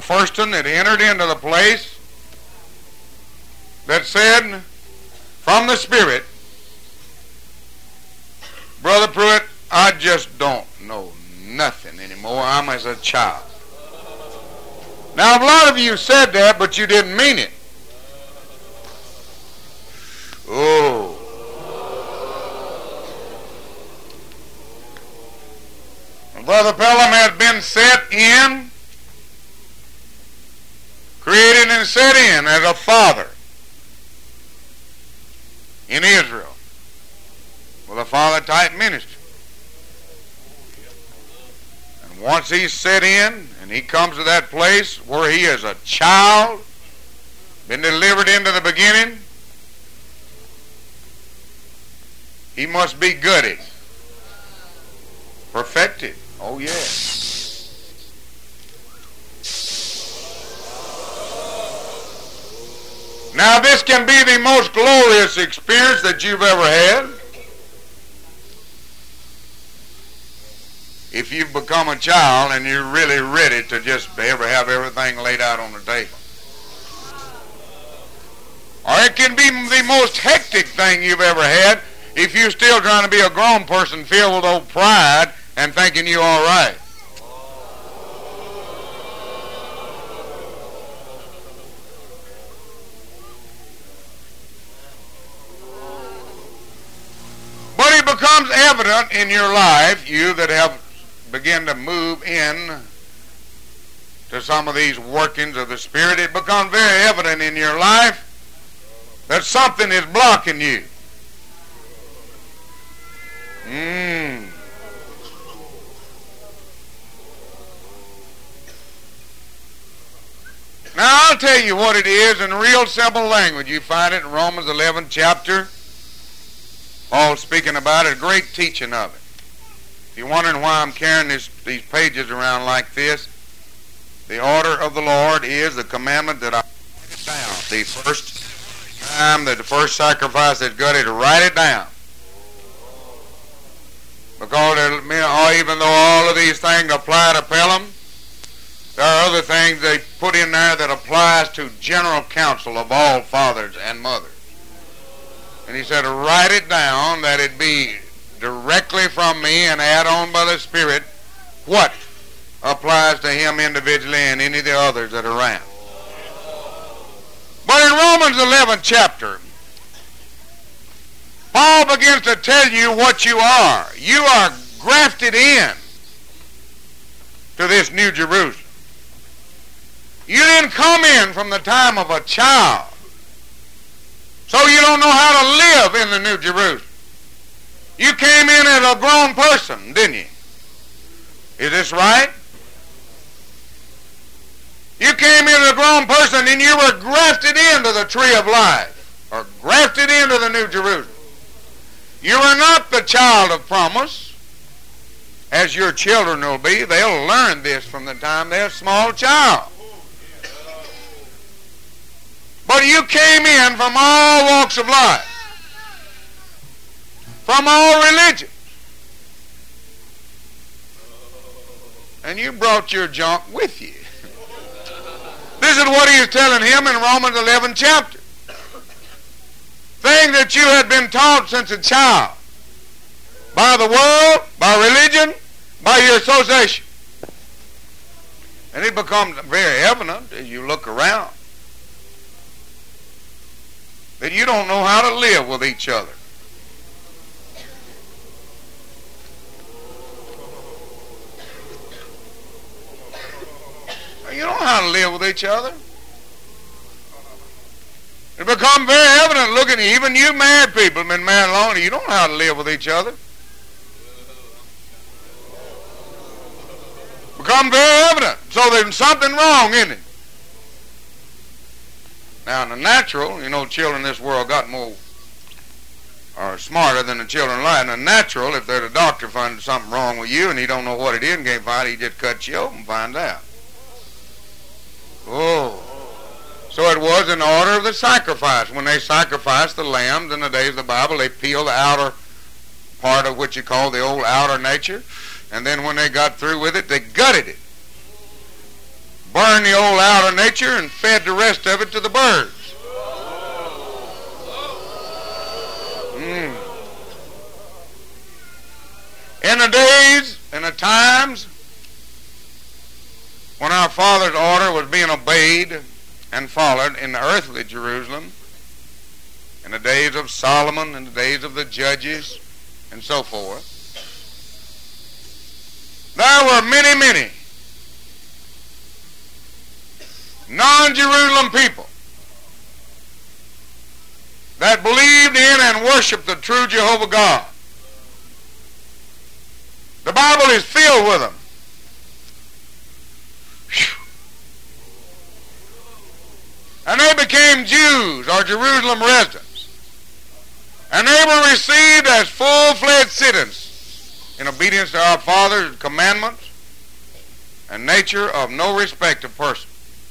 first one that entered into the place that said from the Spirit, Brother Pruitt, I just don't know nothing anymore. I'm as a child. Now, a lot of you said that, but you didn't mean it. Oh. Brother Pelham has been set in, created and set in as a father in Israel with a father-type ministry. And once he's set in and he comes to that place where he is a child, been delivered into the beginning, he must be gutted, perfected. Oh, yeah. Now, this can be the most glorious experience that you've ever had. If you've become a child and you're really ready to just ever have everything laid out on the table. Or it can be the most hectic thing you've ever had if you're still trying to be a grown person filled with old pride and thinking you're all right. But it becomes evident in your life, you that have begun to move in to some of these workings of the Spirit, it becomes very evident in your life that something is blocking you. Now I'll tell you what it is in real simple language. You find it in Romans 11th chapter. Paul speaking about it, a great teaching of it. If you're wondering why I'm carrying these pages around like this, the order of the Lord is the commandment that I write it down. The first time that the first sacrifice is gutted, write it down. Because even though all of these things apply to Pelham, there are other things they put in there that applies to general counsel of all fathers and mothers. And he said, write it down that it be directly from me and add on by the Spirit what applies to him individually and any of the others that are around. But in Romans 11th chapter, Paul begins to tell you what you are. You are grafted in to this New Jerusalem. You didn't come in from the time of a child, so you don't know how to live in the New Jerusalem. You came in as a grown person, didn't you? Is this right? You came in as a grown person and you were grafted into the tree of life, or grafted into the New Jerusalem. You are not the child of promise, as your children will be. They'll learn this from the time they're a small child. But you came in from all walks of life, from all religions, and you brought your junk with you. This is what he is telling him in Romans 11th chapter. Things that you had been taught since a child, by the world, by religion, by your association. And it becomes very evident as you look around that you don't know how to live with each other. You don't know how to live with each other. It becomes very evident looking at even you married people, been married long, you don't know how to live with each other. Become very evident. So there's something wrong in it. Now in the natural, you know, children in this world got more or smarter than the children of light. In the natural, if there's a doctor finds something wrong with you and he don't know what it is and can't find it, he just cuts you open and finds out. Oh. So it was in order of the sacrifice. When they sacrificed the lambs in the days of the Bible, they peeled the outer part of what you call the old outer nature, and then when they got through with it, they gutted it. burned the old outer nature and fed the rest of it to the birds. In the days and the times when our Father's order was being obeyed and followed in the earthly Jerusalem, in the days of Solomon, in the days of the judges, and so forth, there were many, many non-Jerusalem people that believed in and worshiped the true Jehovah God. The Bible is filled with them. And they became Jews or Jerusalem residents. And they were received as full-fledged citizens in obedience to our Father's commandments and nature of no respect of person.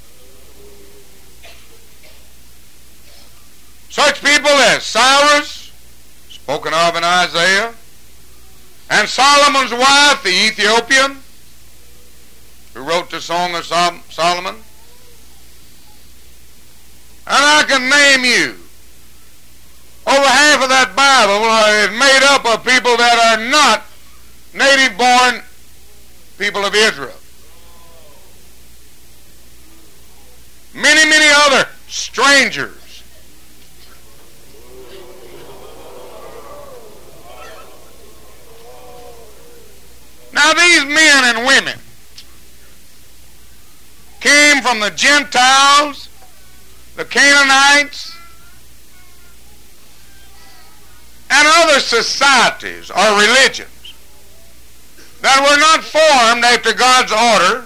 Such people as Cyrus, spoken of in Isaiah, and Solomon's wife, the Ethiopian, who wrote the Song of Solomon. And I can name you. Over half of that Bible is made up of people that are not native-born people of Israel. Many, many other strangers. Now these men and women came from the Gentiles, the Canaanites, and other societies or religions that were not formed after God's order,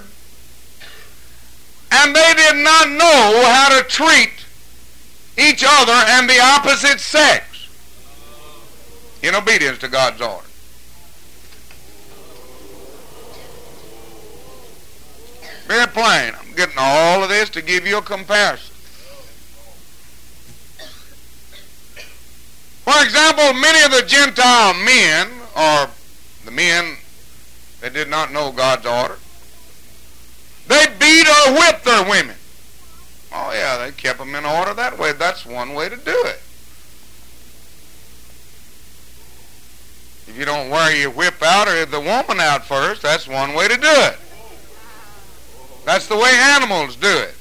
and they did not know how to treat each other and the opposite sex in obedience to God's order. Very plain. I'm getting all of this to give you a comparison. For example, many of the Gentile men, or the men that did not know God's order, they beat or whipped their women. Oh yeah, they kept them in order that way. That's one way to do it. If you don't wear your whip out or the woman out first, that's one way to do it. That's the way animals do it.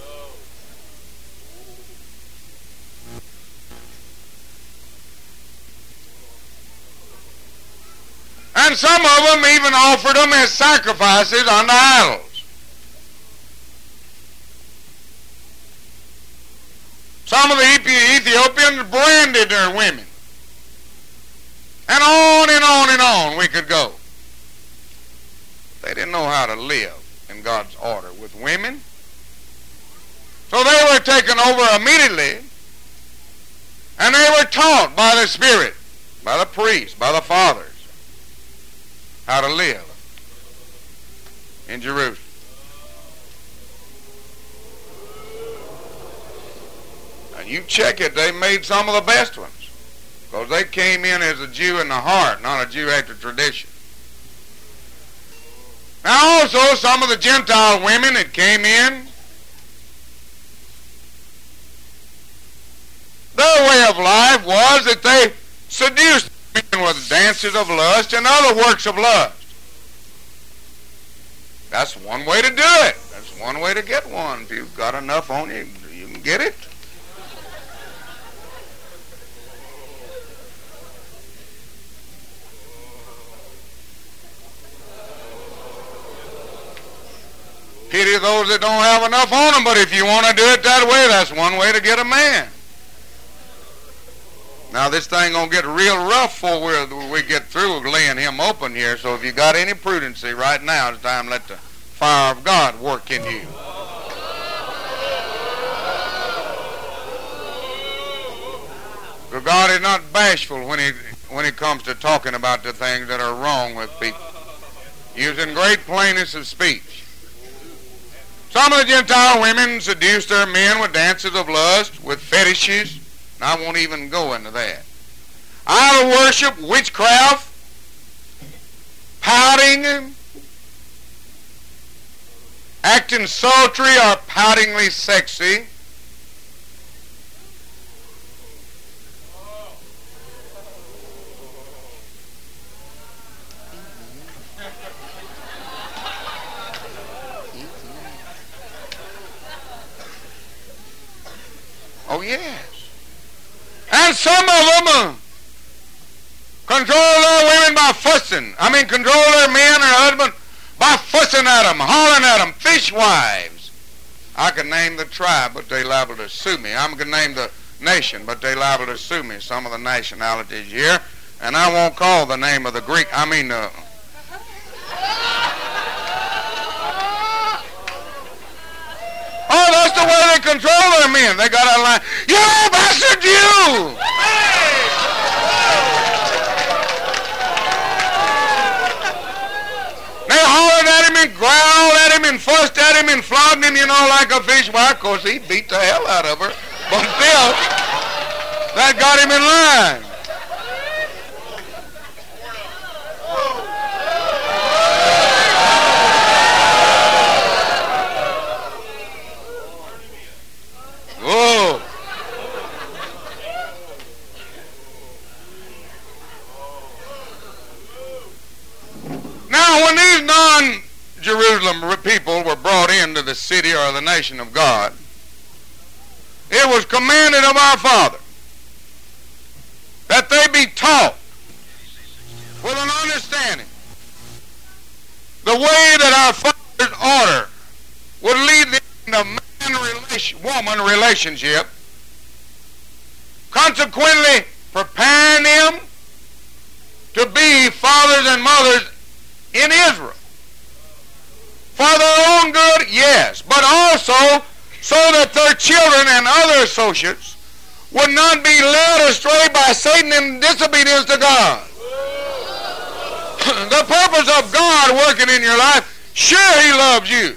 And some of them even offered them as sacrifices unto idols. Some of the Ethiopians branded their women. And on and on and on we could go. They didn't know how to live in God's order with women. So they were taken over immediately, and they were taught by the Spirit, by the priests, by the fathers, how to live in Jerusalem. And you check it, they made some of the best ones, because they came in as a Jew in the heart, not a Jew after tradition. Now also some of the Gentile women that came in, their way of life was that they seduced men with dances of lust and other works of lust. That's one way to do it. That's one way to get one. If you've got enough on you, you can get it. Pity those that don't have enough on them, but if you want to do it that way, that's one way to get a man. Now this thing gonna get real rough before we get through laying him open here, so if you got any prudency right now, it's time to let the fire of God work in you. For God is not bashful when he comes to talking about the things that are wrong with people, using great plainness of speech. Some of the Gentile women seduced their men with dances of lust, with fetishes, and I won't even go into that. Idol worship, witchcraft, pouting, acting sultry or poutingly sexy. Oh, yes. And some of them control their women by fussing. Control their men or husband by fussing at them, hollering at them, fishwives. I can name the tribe, but they liable to sue me. I'm going to name the nation, but they liable to sue me, some of the nationalities here. And I won't call the name of the Greek, Oh, that's the way they control their men. They got a line, you bastard, you! They hollered at him and growled at him and fussed at him and flogged him, like a fish. Well, of course, he beat the hell out of her. But still, that got him in line. Whoa. Now, when these non-Jerusalem people were brought into the city or the nation of God, it was commanded of our Father that they be taught with an understanding the way that our Father's order would lead them into man-woman relationship, consequently preparing them to be fathers and mothers in Israel. For their own good, yes, but also so that their children and other associates would not be led astray by Satan in disobedience to God. The purpose of God working in your life, sure, He loves you.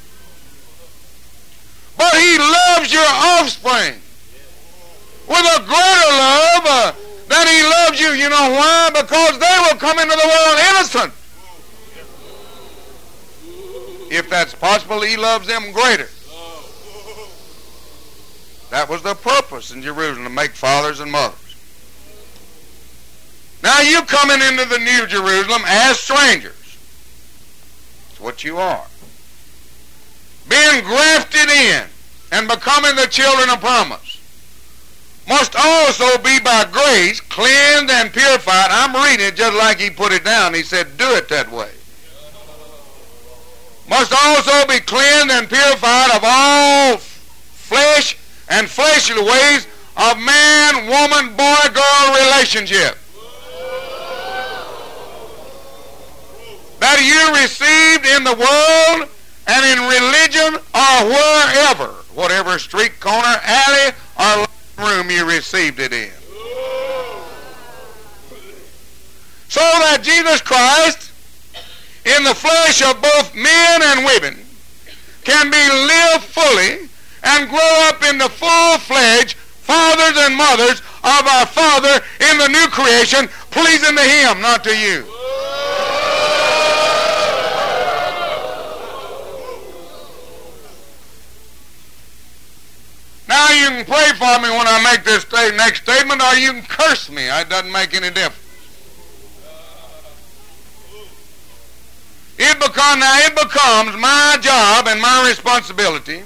But He loves your offspring with a greater love than He loves you. You know why? Because they will come into the world innocent. If that's possible, He loves them greater. That was the purpose in Jerusalem, to make fathers and mothers. Now you coming into the New Jerusalem as strangers. That's what you are. Being grafted in and becoming the children of promise must also be by grace cleansed and purified. I'm reading it just like he put it down. He said, do it that way. Must also be cleansed and purified of all flesh and fleshly ways of man, woman, boy, girl relationship that you received in the world and in religion or wherever, whatever street corner, alley, or room you received it in. So that Jesus Christ, in the flesh of both men and women, can be lived fully and grow up into full-fledged fathers and mothers of our Father in the new creation, pleasing to Him, not to you. Now you can pray for me when I make this next statement, or you can curse me. It doesn't make any difference. It becomes my job and my responsibility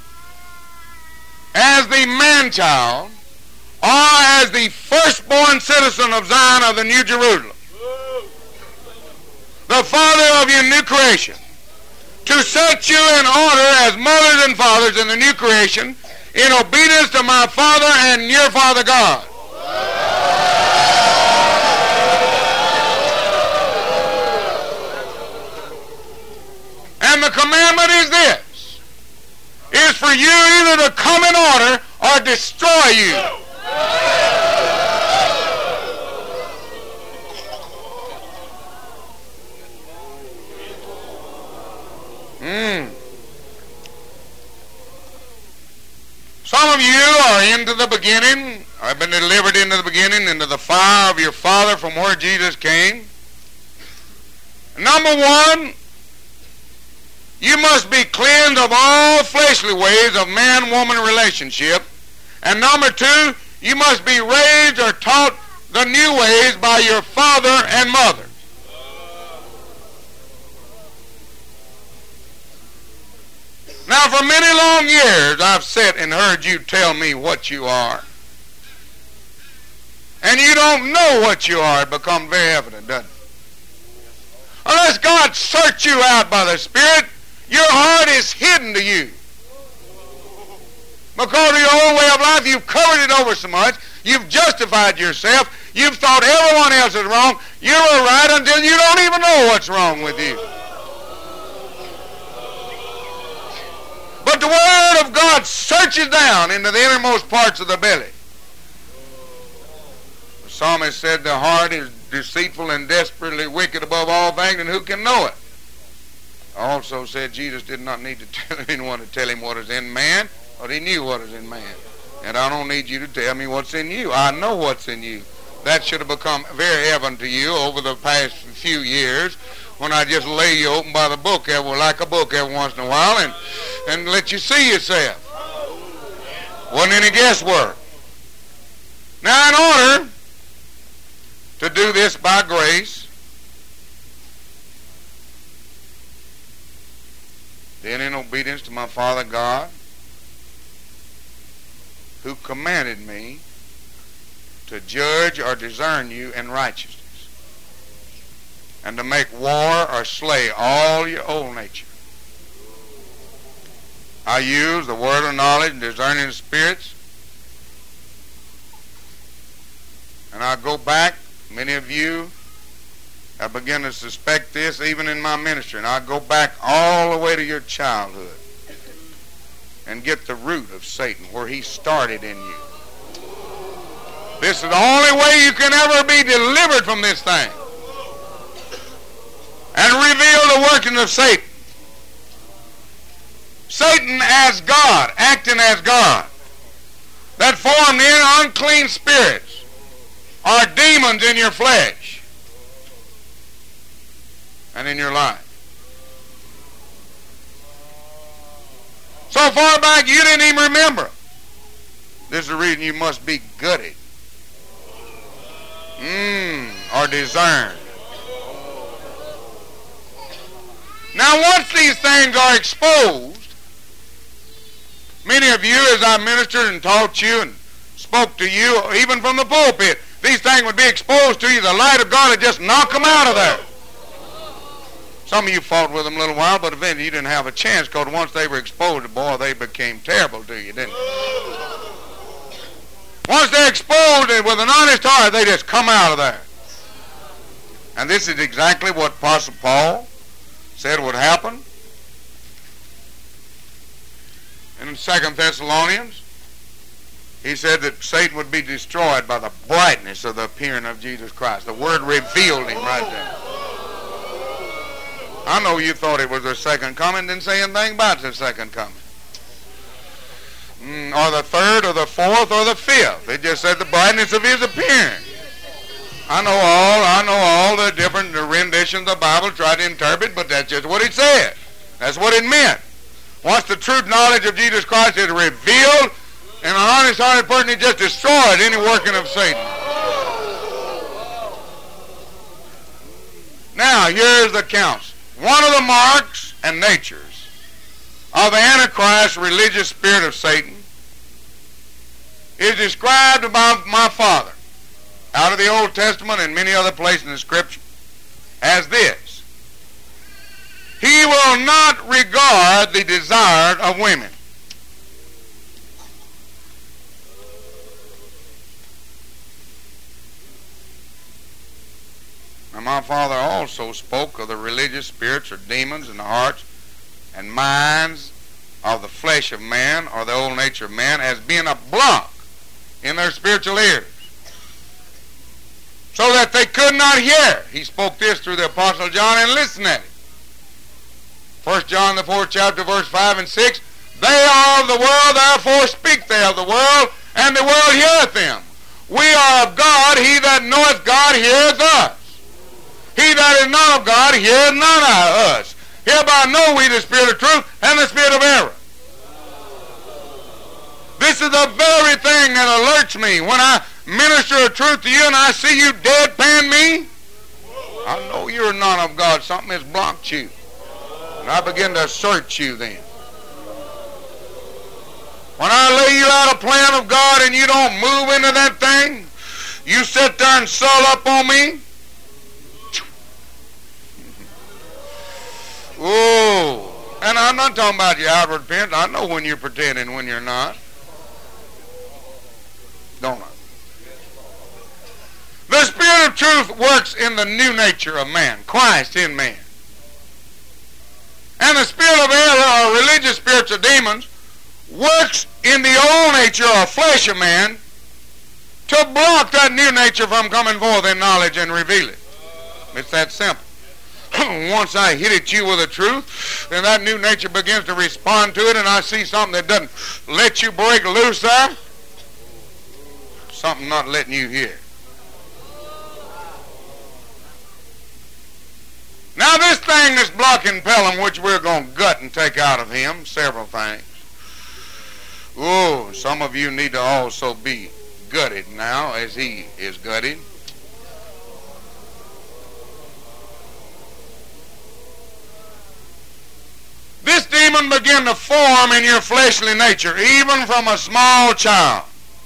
as the man-child or as the firstborn citizen of Zion of the New Jerusalem, the father of your new creation, to set you in order as mothers and fathers in the new creation in obedience to my Father and your Father God. And the commandment is this, is for you either to come in order or destroy you. Some of you are into the beginning, or have been delivered into the beginning, into the fire of your Father from where Jesus came. Number one, You must be cleansed of all fleshly ways of man-woman relationship. And number two, you must be raised or taught the new ways by your father and mother. Now, for many long years, I've sat and heard you tell me what you are. And you don't know what you are. It becomes very evident, doesn't it? Unless God search you out by the Spirit, your heart is hidden to you. Because of your own way of life, you've covered it over so much. You've justified yourself. You've thought everyone else is wrong. You're all right until you don't even know what's wrong with you. But the Word of God searches down into the innermost parts of the belly. The psalmist said the heart is deceitful and desperately wicked above all things, and who can know it? Also said Jesus did not need to tell anyone to tell him what is in man, but he knew what is in man. And I don't need you to tell me what's in you. I know what's in you. That should have become very evident to you over the past few years when I just lay you open by the book, like a book every once in a while, and let you see yourself. Wasn't any guesswork. Now, in order to do this by grace, then in obedience to my Father God, who commanded me to judge or discern you in righteousness, and to make war or slay all your old nature. I use the word of knowledge and discerning of spirits, and I go back. Many of you have begun to suspect this even in my ministry, and I go back all the way to your childhood and get the root of Satan, where he started in you. This is the only way you can ever be delivered from this thing and reveal the working of Satan. Satan as God, acting as God, that formed in unclean spirits are demons in your flesh and in your life. So far back you didn't even remember. This is the reason you must be gutted or discerned. Now once these things are exposed, many of you, as I ministered and taught you and spoke to you, even from the pulpit, these things would be exposed to you. The light of God would just knock them out of there. Some of you fought with them a little while, but eventually you didn't have a chance, because once they were exposed, boy, they became terrible to you, didn't they? Once they're exposed with an honest heart, they just come out of there. And this is exactly what Apostle Paul said would happen in 2 Thessalonians. He said that Satan would be destroyed by the brightness of the appearing of Jesus Christ. The word revealed him right there. I know you thought it was the second coming, didn't say anything about the second coming. Or the third, or the fourth, or the fifth. It just said the brightness of his appearing. I know all the different renditions of the Bible try to interpret, but that's just what it said. That's what it meant. Once the true knowledge of Jesus Christ is revealed, and an honest-hearted person, it just destroyed any working of Satan. Now, here's the counsel. One of the marks and natures of the Antichrist religious spirit of Satan is described by my Father out of the Old Testament and many other places in the Scripture as this: he will not regard the desire of women. And my Father also spoke of the religious spirits or demons in the hearts and minds of the flesh of man, or the old nature of man, as being a block in their spiritual ears, so that they could not hear. He spoke this through the Apostle John, and listen at it. 1 John the 4th chapter, verse 5 and 6. They are of the world, therefore speak they of the world, and the world heareth them. We are of God, he that knoweth God heareth us. He that is not of God heareth not us. Hereby know we the spirit of truth and the spirit of error. This is the very thing that alerts me when I minister a truth to you and I see you deadpan me. I know you're not of God. Something has blocked you. And I begin to search you then. When I lay you out a plan of God and you don't move into that thing, you sit there and sull up on me. Oh, and I'm not talking about your outward appearance. I know when you're pretending and when you're not. Don't I? The Spirit of truth works in the new nature of man, Christ in man. And the spirit of error, or religious spirits or demons, works in the old nature or flesh of man to block that new nature from coming forth in knowledge and reveal it. It's that simple. Once I hit at you with the truth, then that new nature begins to respond to it, and I see something that doesn't let you break loose there. Something not letting you hear. Now this thing that's blocking Pelham, which we're going to gut and take out of him, several things. Oh, some of you need to also be gutted now as he is gutted. This demon began to form in your fleshly nature, even from a small child.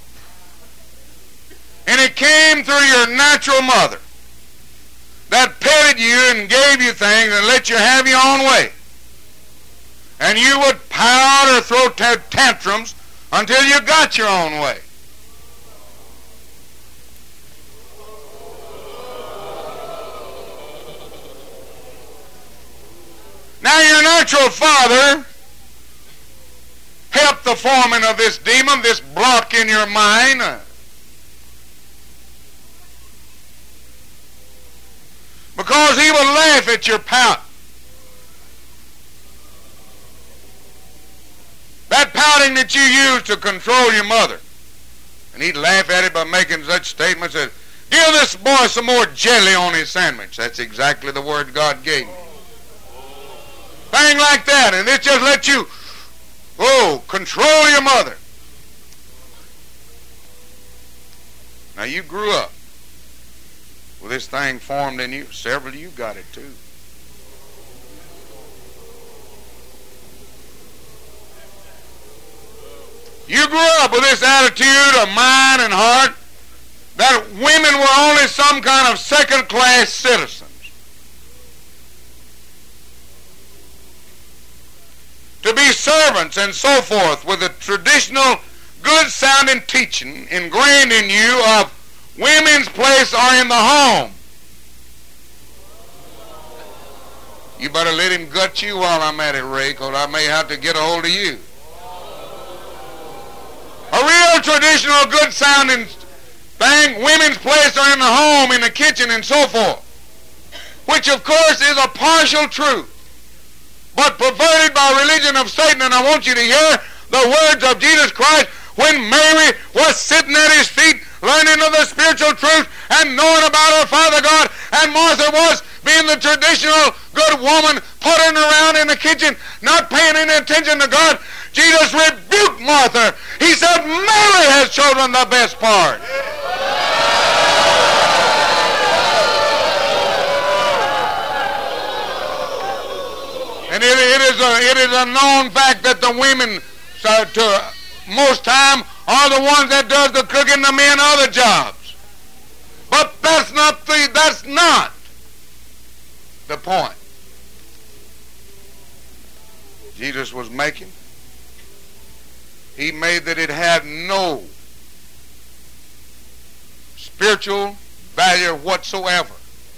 And it came through your natural mother that petted you and gave you things and let you have your own way. And you would pout or throw tantrums until you got your own way. Now your natural father helped the forming of this demon, this block in your mind. Because he would laugh at your pout. That pouting that you used to control your mother. And he'd laugh at it by making such statements as, give this boy some more jelly on his sandwich. That's exactly the word God gave me. Thing like that. And it just let you, control your mother. Now you grew up. Well, this thing formed in you. Several of you got it too. You grew up with this attitude of mind and heart that women were only some kind of second-class citizens. To be servants and so forth, with the traditional good-sounding teaching ingrained in you of women's place are in the home. You better let him gut you while I'm at it, Ray, because I may have to get a hold of you. A real traditional good-sounding thing, women's place are in the home, in the kitchen, and so forth. Which, of course, is a partial truth, but perverted by religion of Satan. And I want you to hear the words of Jesus Christ when Mary was sitting at his feet, learning of the spiritual truth and knowing about her Father God, and Martha was being the traditional good woman, puttering around in the kitchen, not paying any attention to God. Jesus rebuked Martha. He said, Mary has chosen the best part. And it is a known fact that the women, most time, are the ones that does the cooking, the men other jobs. But that's not the point Jesus was making. He made that it had no spiritual value whatsoever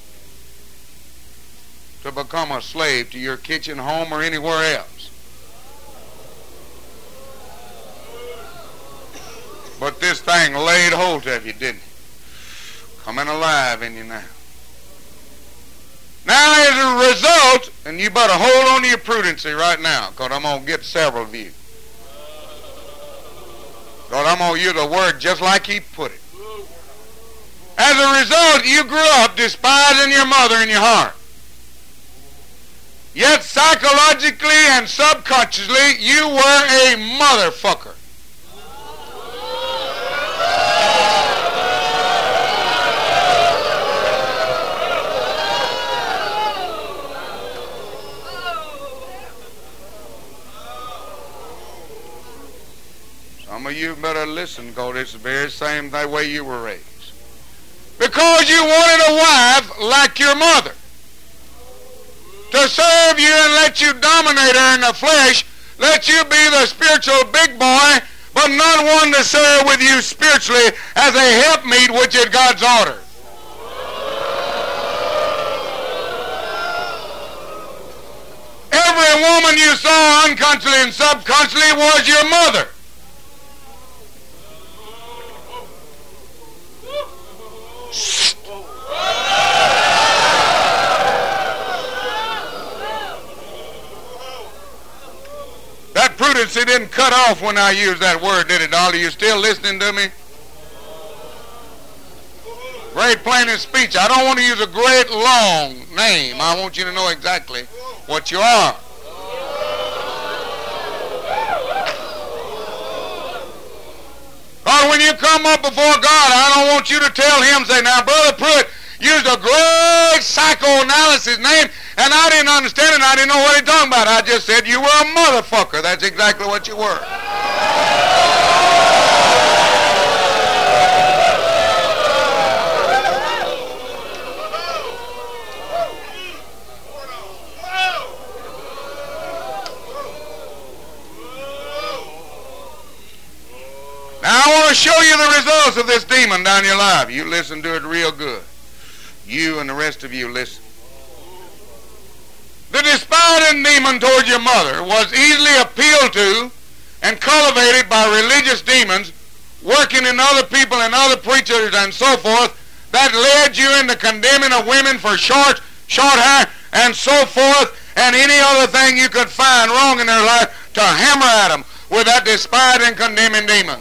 to become a slave to your kitchen, home, or anywhere else. But this thing laid hold of you, didn't it? Coming alive in you now. Now as a result, and you better hold on to your prudency right now, because I'm going to get several of you. Because I'm going to use the word just like he put it. As a result, you grew up despising your mother in your heart. Yet psychologically and subconsciously, you were a motherfucker. Some of you better listen, because it's the very same way you were raised. Because you wanted a wife like your mother, to serve you and let you dominate her in the flesh, let you be the spiritual big boy, but not one to serve with you spiritually as a helpmeet, which is God's order. Every woman you saw unconsciously and subconsciously was your mother. That prudency didn't cut off when I used that word, did it, Dolly? You still listening to me? Great plain in speech. I don't want to use a great long name. I want you to know exactly what you are. But when you come up before God, I don't want you to tell him, say, now, Brother Pruitt used a great psychoanalysis name, and I didn't understand it, and I didn't know what he was talking about. I just said you were a motherfucker. That's exactly what you were. Now I want to show you the results of this demon down your life. You listen to it real good. You and the rest of you listen. The despising demon toward your mother was easily appealed to and cultivated by religious demons working in other people and other preachers and so forth that led you into condemning of women for short hair and so forth and any other thing you could find wrong in their life to hammer at them with that despising and condemning demon.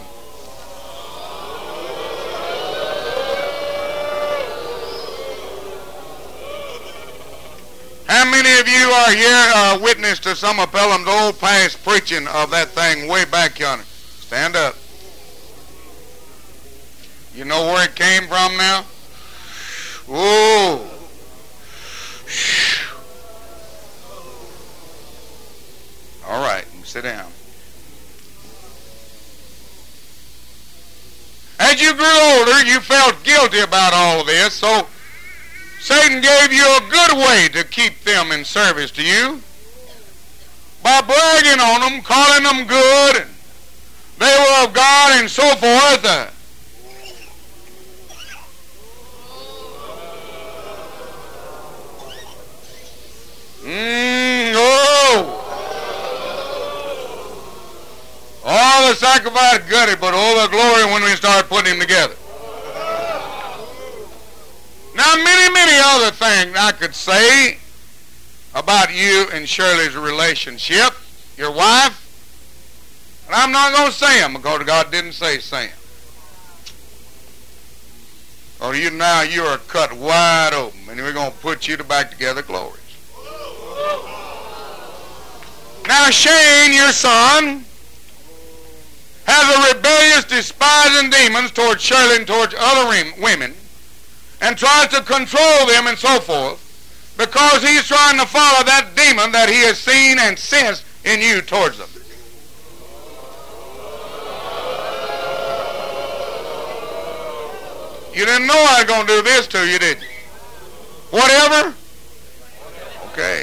How many of you are here witness to some of Pelham's old past preaching of that thing way back yonder? Stand up. You know where it came from now? Ooh. All right, sit down. As you grew older, you felt guilty about all of this, so Satan gave you a good way to keep them in service to you by bragging on them, calling them good, and they were of God and so forth. All the sacrifice gutty, but all the glory when we start putting them together. Now, many other things I could say about you and Shirley's relationship, your wife, and I'm not going to say them because God didn't say them. Or you are cut wide open, and we're going to put you back together glorious. Now, Shane, your son, has a rebellious, despising demons towards Shirley and towards other women, and tries to control them and so forth, because he's trying to follow that demon that he has seen and sensed in you towards them. You didn't know I was going to do this to you, did you? Whatever? Okay.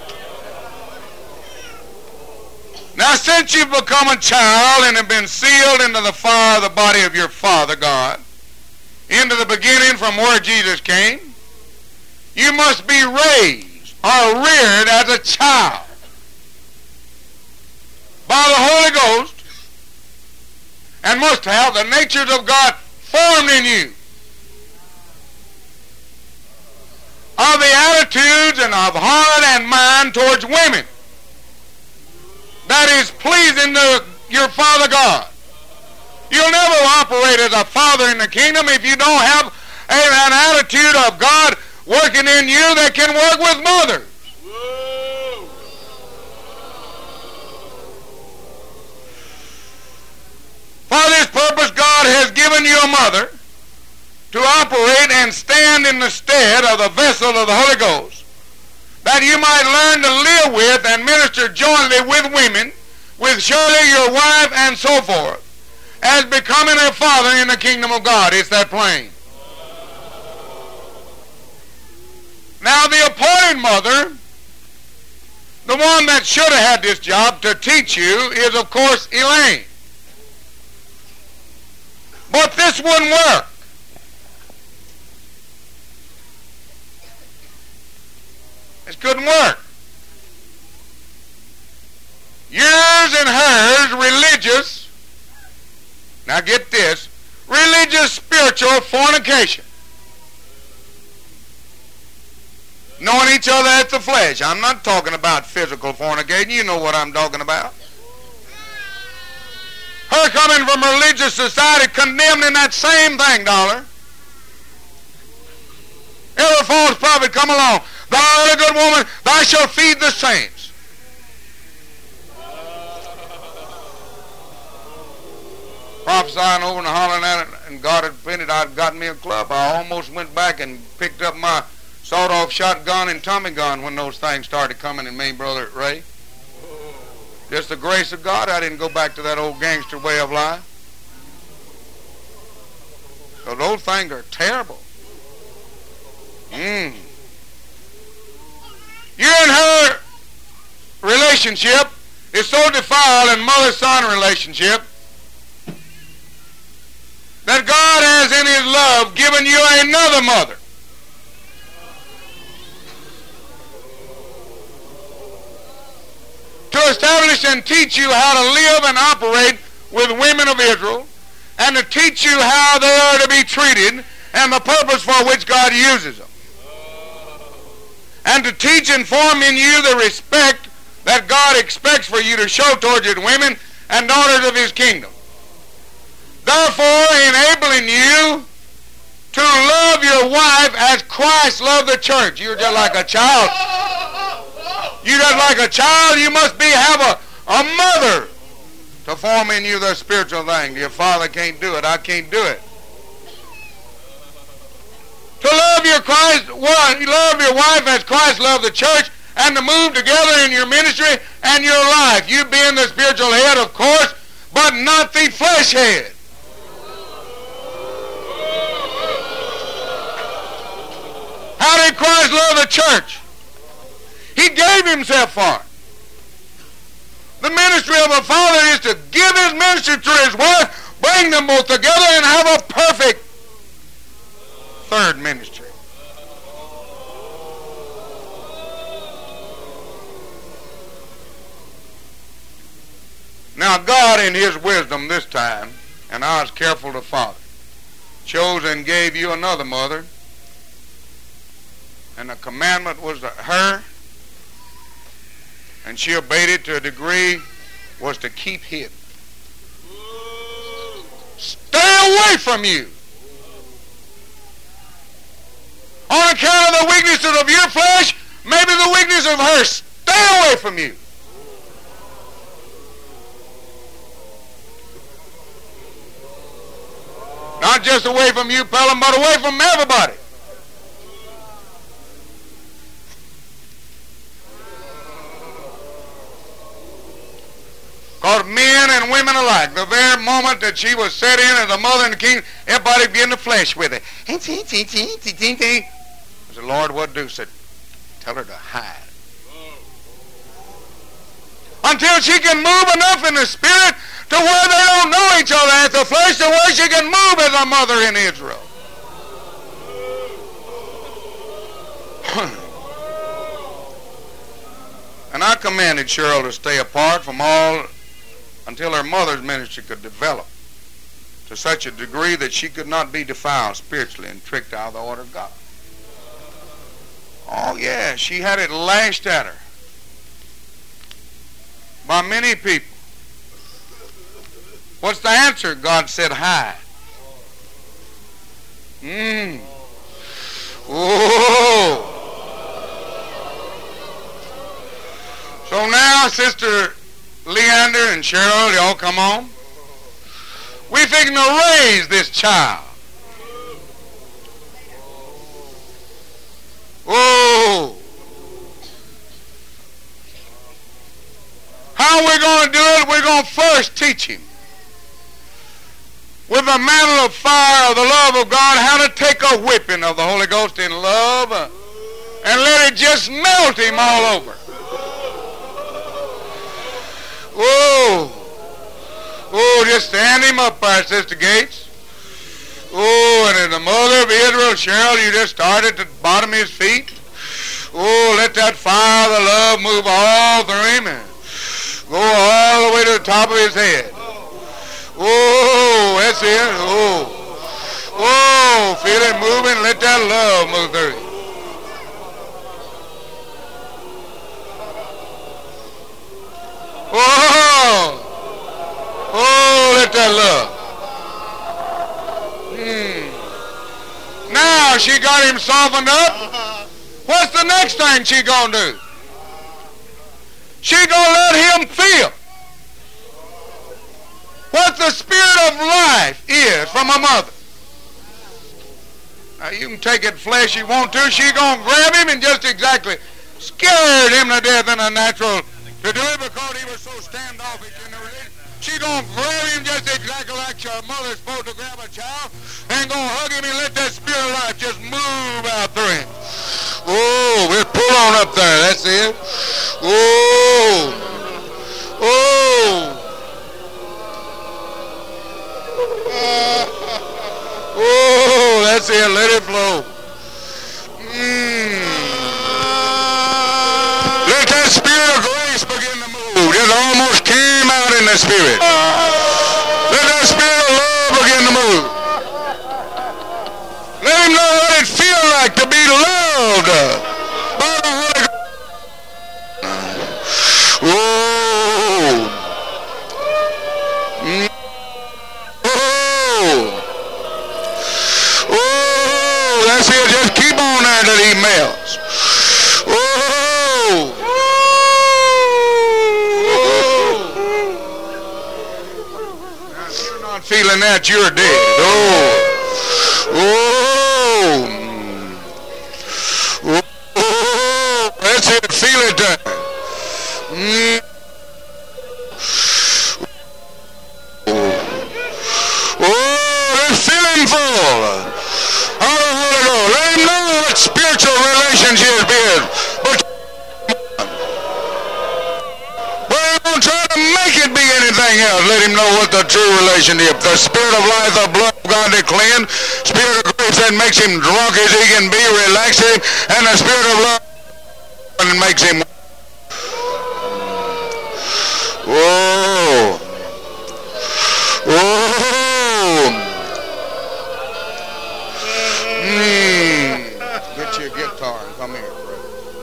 Now, since you've become a child and have been sealed into the fire of the body of your Father God, into the beginning from where Jesus came, you must be raised or reared as a child by the Holy Ghost and must have the natures of God formed in you, of the attitudes and of heart and mind towards women that is pleasing to your Father God. You'll never operate as a father in the kingdom if you don't have an attitude of God working in you that can work with mothers. Whoa. We fixing to raise this child. Oh. How are we going to do it? We're going to first teach him with the mantle of fire of the love of God how to take a whipping of the Holy Ghost in love and let it just melt him all over. Oh. Oh, just stand him up there, Sister Gates. Oh, and in the mother of Israel, Cheryl, you just start at the bottom of his feet. Oh, let that fire of the love move all through him and go all the way to the top of his head. Oh, that's it. Oh. Oh, feel it moving. Let that love move through him. Oh. Oh, let that love. Now she got him softened up. What's the next thing she gonna do? She gonna let him feel what the spirit of life is from a mother. Now you can take it flesh you want to. She gonna grab him and just exactly scared him to death in a natural to do it because he was so standoffish in the religion. She gonna grab him just exactly like your mother's supposed to grab a child and gonna hug him and let that spirit of life just move out through him. Oh, we'll pull on up there. That's it. Oh. Oh. Oh, that's it. Let it flow. Let that spirit of grace begin to move. It almost came out in the spirit. Let that spirit of love begin to move. Let him know what it feels like to be loved by the Holy Ghost. Oh. Oh, that's it. Just keep on there till he melts. Oh. Now, if you're not feeling that, you're dead. Oh. That's it. Feel it there. Spiritual relationship is, but we're going to try to make it be anything else. Let him know what the true relationship. The spirit of life, the blood of God that cleanse, spirit of grace that makes him drunk as he can be, relaxing, and the spirit of love that makes him. Whoa. Whoa. Get your guitar and come here, brother.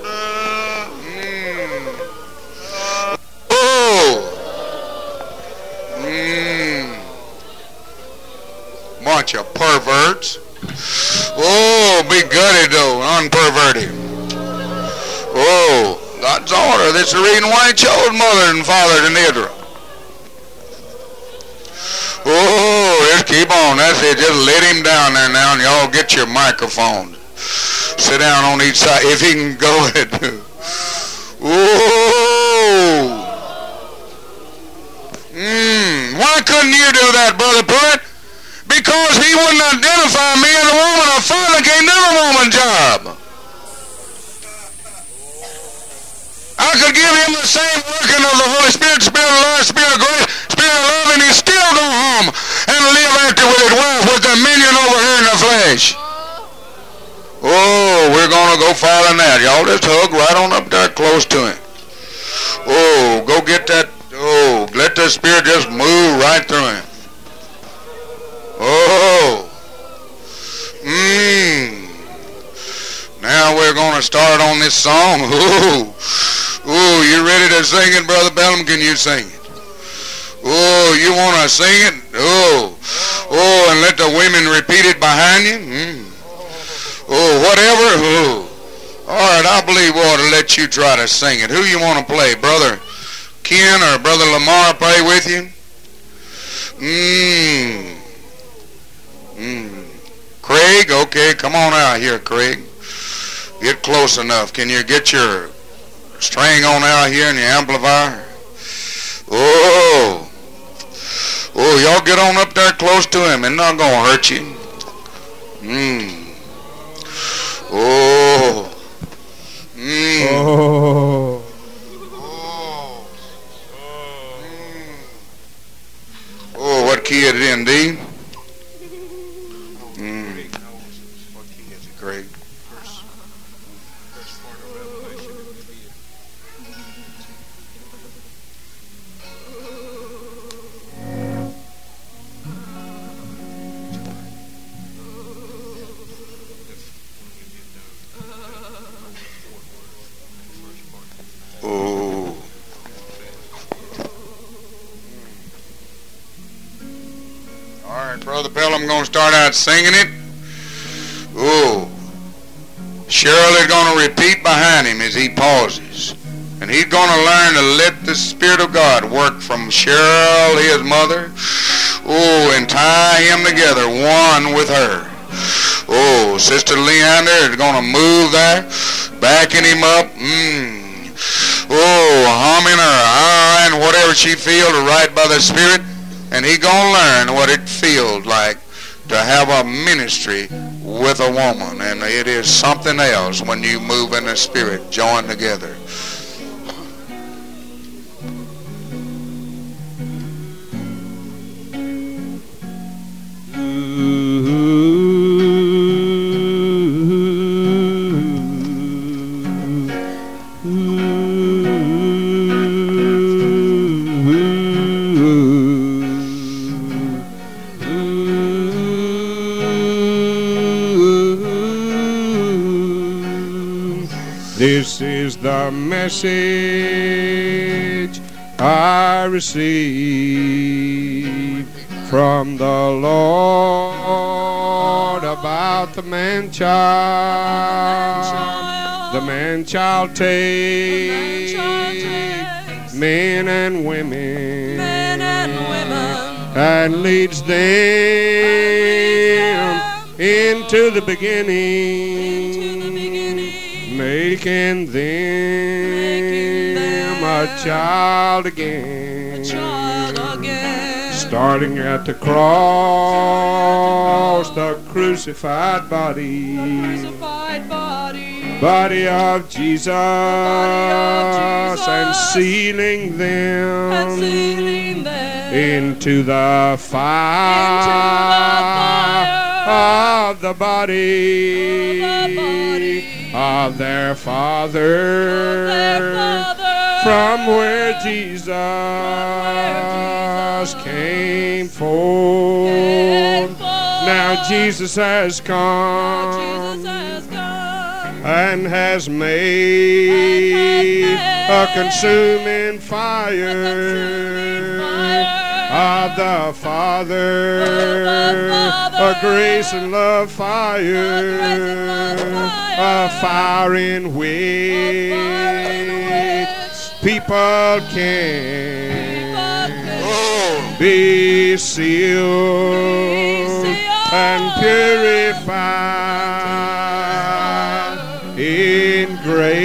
Bunch of perverts. Oh, be gutted though, unperverted. Oh, God's order. That's the reason why he chose mother and father in Israel. Oh, just keep on. That's it. Just let him down there now, and y'all get your microphones. Sit down on each side if he can go ahead. Oh. Why couldn't you do that, Brother Pruitt? Because he wouldn't identify me as a woman. A father can't do a woman's job. I could give him the same working of the Holy Spirit, spirit of love, spirit of grace, spirit of love, and he'd still go home and live after with his wife with dominion over her in the flesh. Oh, we're going to go farther than that. Y'all just hug right on up there close to him. Oh, go get that. Oh, let the Spirit just move right through him. Oh. Now we're going to start on this song. Oh. Oh, you ready to sing it, Brother Bellum? Can you sing it? Oh, you want to sing it? Oh. Oh, and let the women repeat it behind you? Oh, whatever. Oh. All right, I believe we ought to let you try to sing it. Who you want to play? Brother Ken or Brother Lamar play with you? Come on out here, Craig. Get close enough. Can you get your string on out here in your amplifier? Oh. Oh, y'all get on up there close to him. It's not going to hurt you. Oh. Oh. Oh, what key is it in, D? What key is it, Craig? Oh. All right, Brother Pelham going to start out singing it. Oh. Shirley's going to repeat behind him as he pauses. And he's going to learn to let the Spirit of God work from Cheryl, his mother, oh, and tie him together, one with her. Oh, Sister Leander is going to move there, backing him up. Oh, humming or and whatever she feels right by the Spirit. And he going to learn what it feels like to have a ministry with a woman. And it is something else when you move in the Spirit, join together. This is the message I received from the Lord about the man-child. The man-child takes men and women and leads them into the beginning, making them a child again. Starting at the cross, the crucified body of Jesus, and sealing them into the fire of the body of their Father, from where Jesus came forth. Now Jesus has come and has made a consuming fire of the Father, a grace and love fire, a fire in which people can be sealed and purified in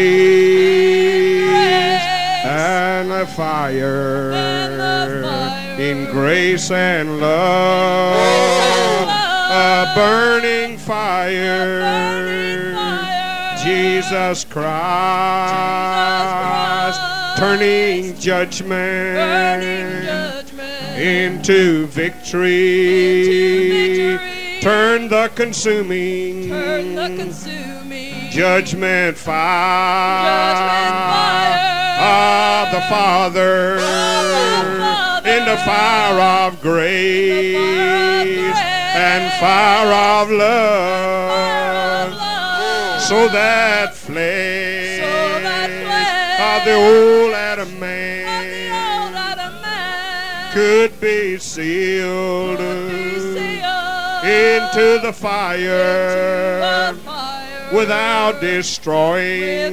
grace and a fire, in grace and love, a burning fire, Jesus Christ, turning judgment into victory, turn the consuming judgment fire of the Father in the fire of grace and fire of love, so that flesh of the old Adam man could be sealed into the fire without destroying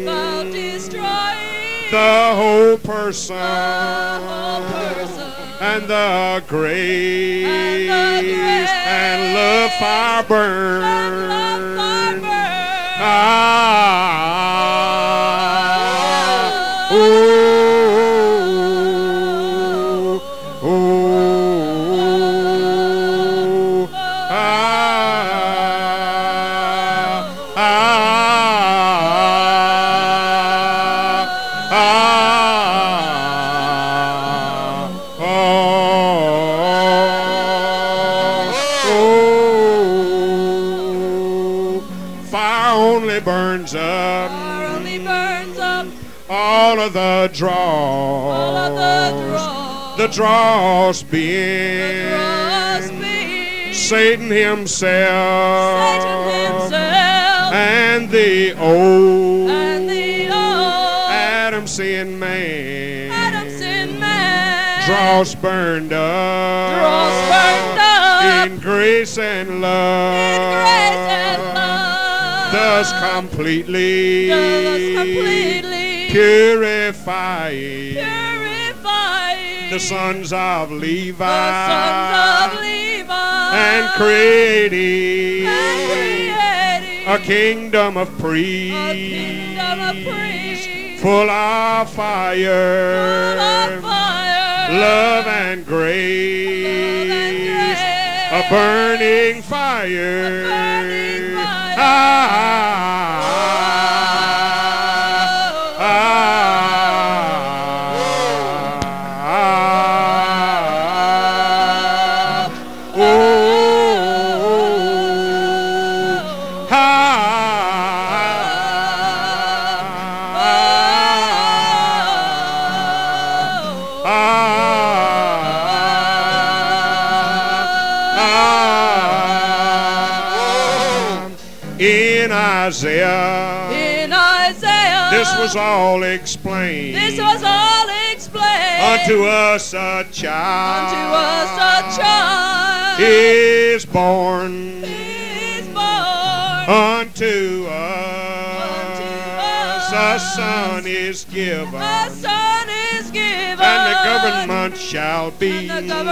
the whole person and the grace and love fire burn The dross being Satan himself, and the old Adam sin man, dross burned up in grace and love, thus completely purifying the sons of Levi, and creating a kingdom of priests, full of fire, love and grace, a burning fire. In Isaiah, this was all explained. Unto us a child, is born. Unto us a son is given. And the government shall be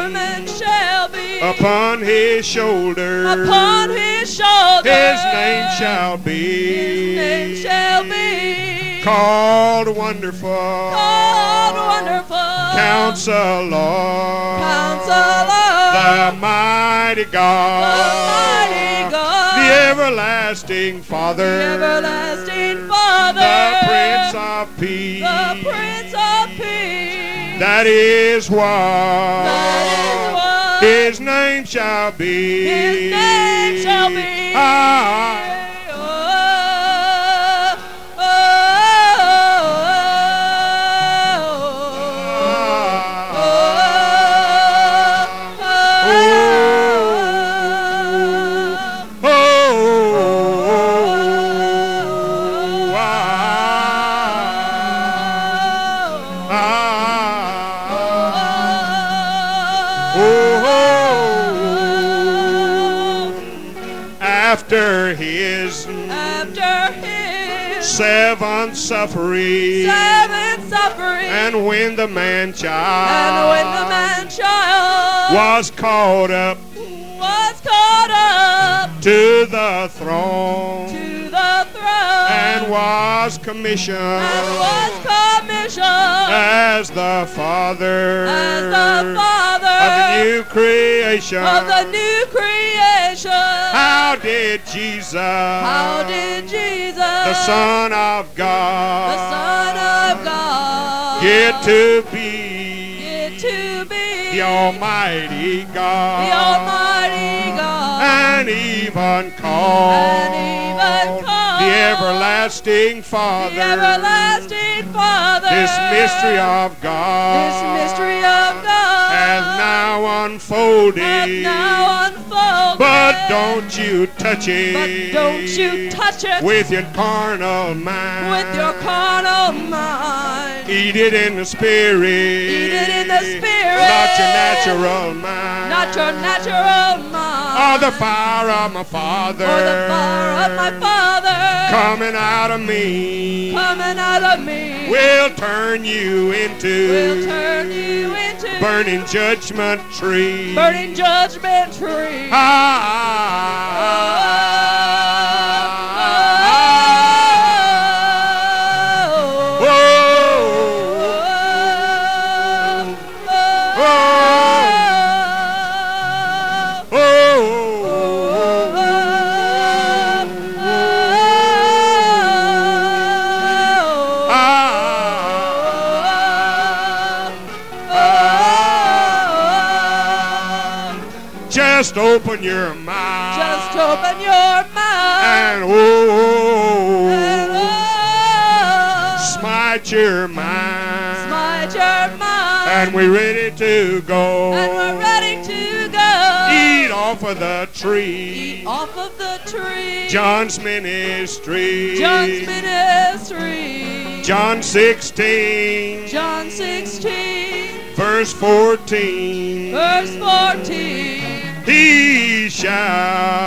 upon his shoulder. His name shall be called Wonderful, Counselor, the Mighty God, the Everlasting Father, the Prince of Peace. That is what his name shall be. After his seven suffering, and when the man child was caught up to the throne, and was commissioned as the father of the new creation. How did Jesus, the Son of God, get to be the Almighty God, and even called the Everlasting Father? This mystery of God has now unfolded. But don't you touch it with your carnal mind. Eat it in the spirit. Not your natural mind. Or the fire of my Father. Coming out of me. Will turn you into burning judgment tree. Just open your mouth. Just open your mouth. And And smite your mind. smite your mind. And we're ready to go. And we're ready to go. Eat off of the tree. Eat off of the tree. John's ministry. John's ministry. John 16. John 16. Verse 14. Verse 14. He shall,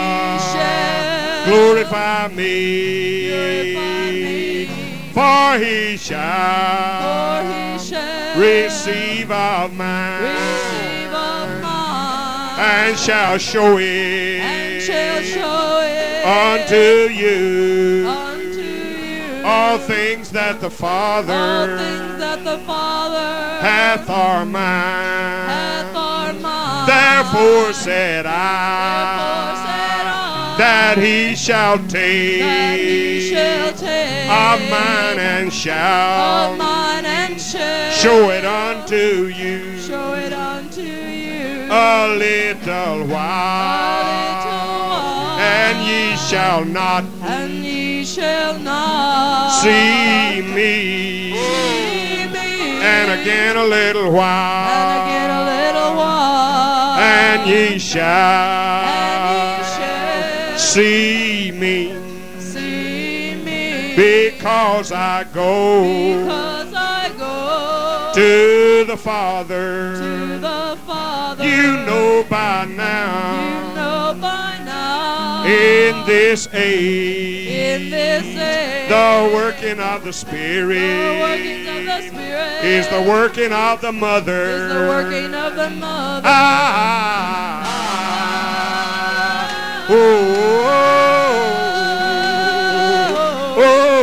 glorify me. Glorify me. For he shall, For he shall receive of mine. receive of mine. And shall show it, And shall show it unto you. unto you All things that the all Father things that the Father hath are mine. hath are mine. Therefore said Therefore I, said I, that he shall that he take shall take of mine and of shall mine and shall show it unto you show it unto you a little a while. little while. And ye shall not And ye shall not see me. see me. And again a little while. And again a little while. And ye shall see me. see me. Because I go Because I go to the Father. to the Father. You know by You now, know by now. in this age, In this age. the working of the Spirit The workings of the Spirit. is the working of the mother. Is the working of the mother. Oh, oh,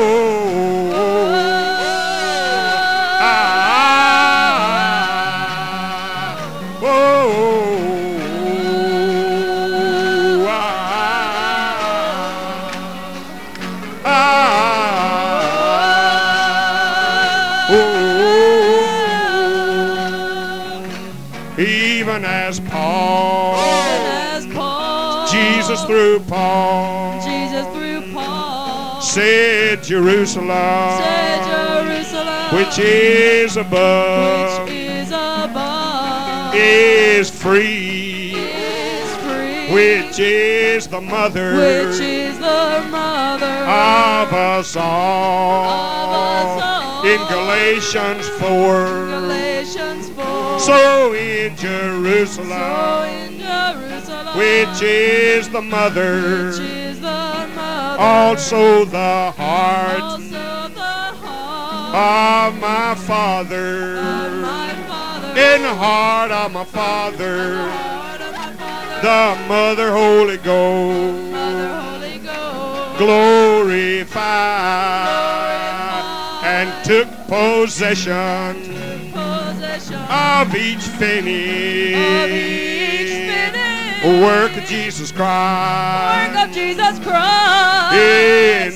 even as Paul, As Paul, Jesus through Paul, Jesus through Paul, said Jerusalem, said Jerusalem, which is above, which is above, is free, is free, which is the mother, which is the mother of us all. of us all. In Galatians 4, Galatians 4. so in Jerusalem, So in Jerusalem, which is the mother, which is the mother, also the heart also the heart of my Father. of my Father, In the heart of my Father, heart of my Father, the Mother Holy Ghost, Mother Holy Ghost, glorified, and took possession possession of each of finished each finished work of Jesus work Christ of Jesus Christ in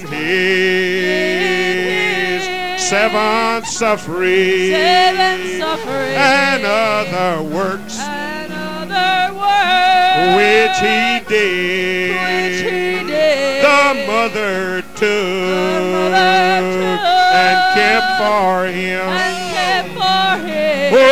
his seventh suffering seven suffering and other works and other works which he which he did. did. The mother took and kept for him. and kept for him. Oh,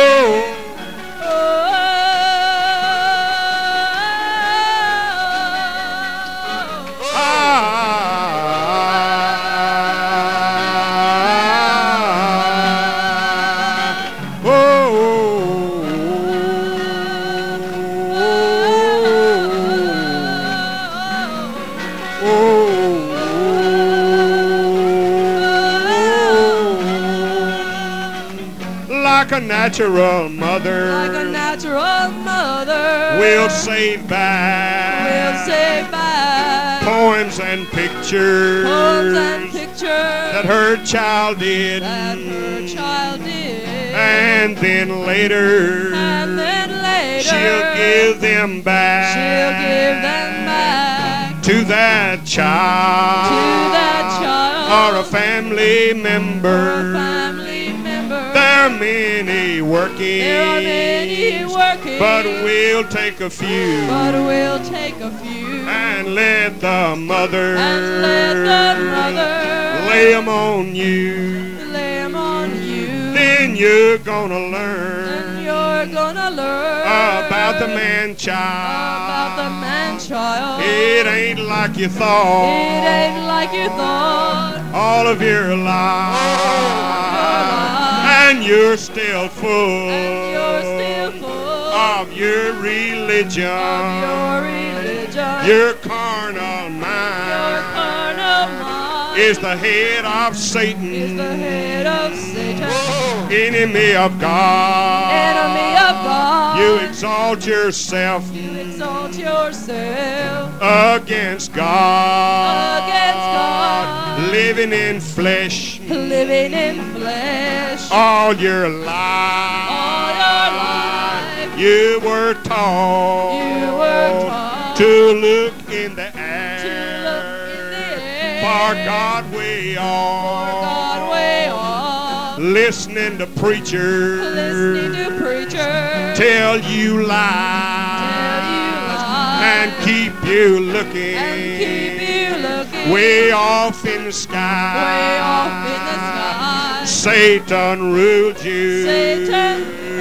like a natural mother, Like a natural mother, will save back will say back poems and pictures poems and pictures that her child did, that her child did. and then later And then later she'll give them back, she'll give them back to that child, to that child or a family member. or family member. Their are many working. There are many working. But we'll take a few. But we'll take a few. And let the mother. And let the mother. Lay 'em on you. Lay 'em on you. Then you're gonna learn. Then you're gonna learn. About the man-child. About the man-child. It ain't like you thought. It ain't like you thought. All of your life. And you're still full. And you're still full. Of your religion. Of your religion. Your carnal mind. Your carnal mind. Is the head of Satan. Is the head of Satan. Enemy of God. Enemy of God. You exalt yourself. You exalt yourself. Against God. Against God. Living in flesh. Living in flesh. All your life. All your life. You were taught. You were taught. To look in the air. To look in the air. For God way For God way off. Listening to preachers. Listening to preachers. Tell you lies. Tell you lies. And keep you looking. And keep you looking. Way off in the sky. Way off in the sky. Satan ruled you. Satan.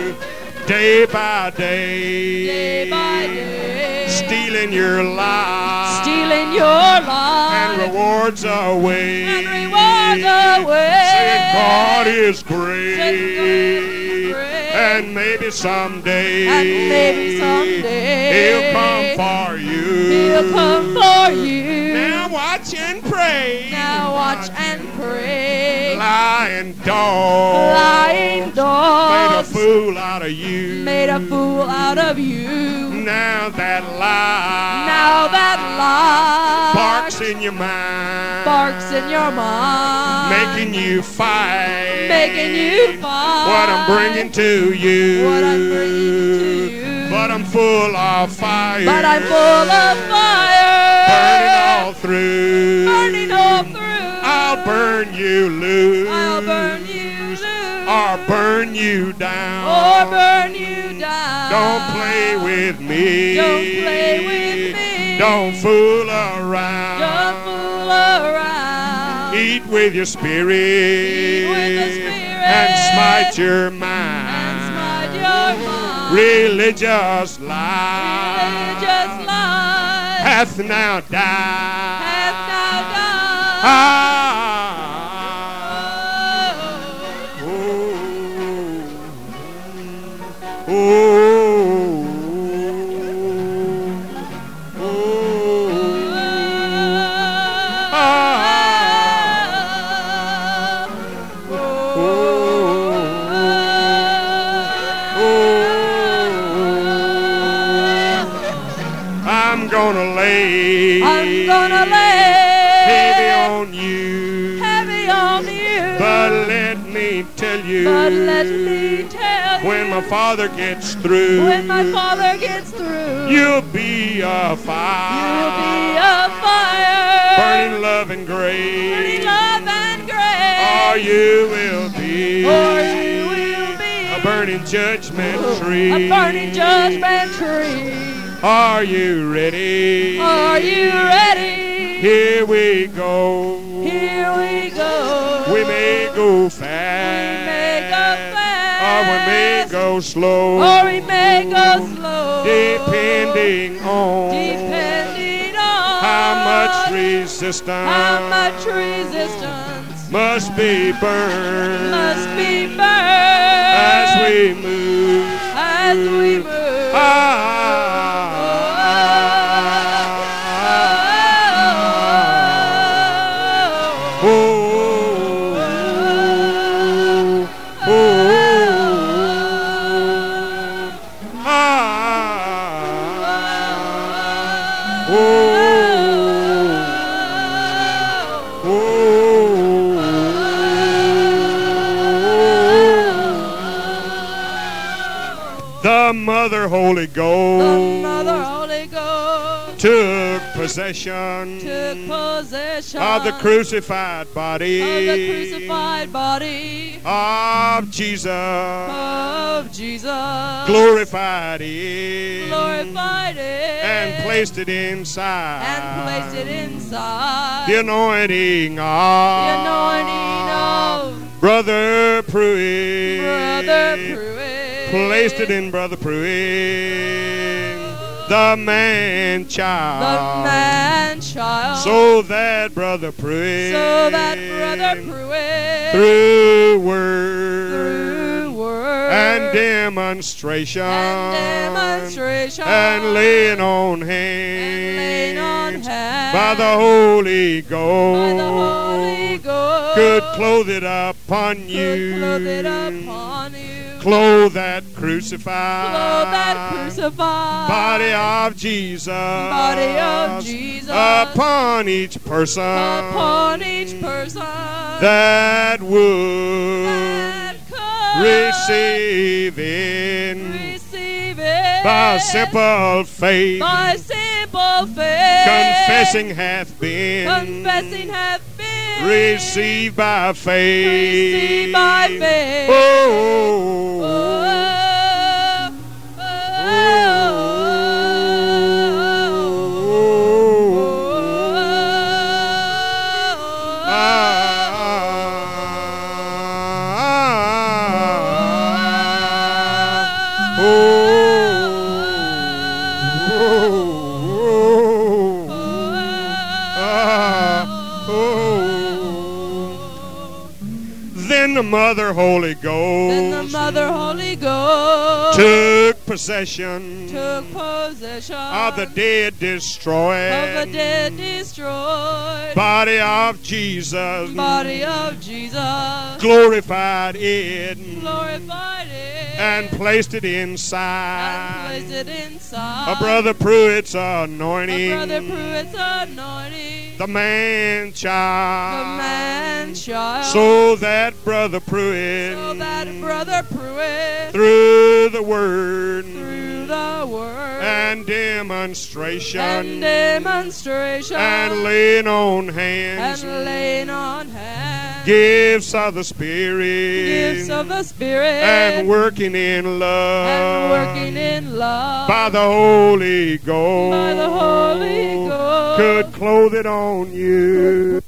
Day by day. Day by day. Stealing your life. Stealing your life. And rewards away. And rewards away. Saying God is Saying God is great. great. And maybe someday. And maybe someday. He'll come for you. He'll come for you. Now watch and pray. Now watch and pray. Lying dog. Lying dogs. Made a fool out of you. Made a fool out of you. Now that lie. Now that lie. Barks in your mind. Barks in your mind. Making you fight. Making you fight. What I'm bringing to you. What I'm bringing to you. But I'm full of fire. But I'm full of fire. Burning all through. Burning all through. I'll burn you loose. I'll burn you loose. Or burn you down. Or burn you down. Don't play with me. Don't play with me. Don't fool around. Don't fool around. Eat with your spirit. Eat with the spirit. And smite your mind. And smite your mind. Religious life. Religious life. Hath now died. Hath now died. Ah. Oh. Oh. Oh. I'm gonna lay heavy on you. Heavy on you. But let me tell you, But let me tell you. when my father gets through, When my father gets through. you'll be a fire. You'll be a fire. Burning love and grace. Burning love and grace. Or you will be Or you will be a burning judgment tree. A burning judgment tree. Are you ready? Are you ready? Here we go. Here we go. We may go fast. We may go fast. Or we may go slow. Or we may go slow. Depending on how much resistance must be burned as we move. The Mother Holy The Ghost Mother Holy Ghost took possession took possession of the crucified body of the crucified body of Jesus, of Jesus, glorified it, glorified it, and placed it inside, the anointing the of anointing of Brother Pruitt, Brother Pruitt, placed it in Brother Pruitt, the man child, the man child, so that Brother Pruitt, through word and demonstration, and laying on hands by the Holy Ghost, could clothe it upon you, clothe that crucified body of Jesus, upon each person that would receive it by simple faith, confessing hath been received by faith. Then the Mother Holy Ghost took possession of the dead destroyed body of Jesus, glorified it, and placed it inside of Brother Pruitt's anointing, the man child, so that Brother Pruitt, through the word and demonstration, and laying on hands, gifts of the Spirit, and working in love, by the Holy Ghost, could clothe it on you.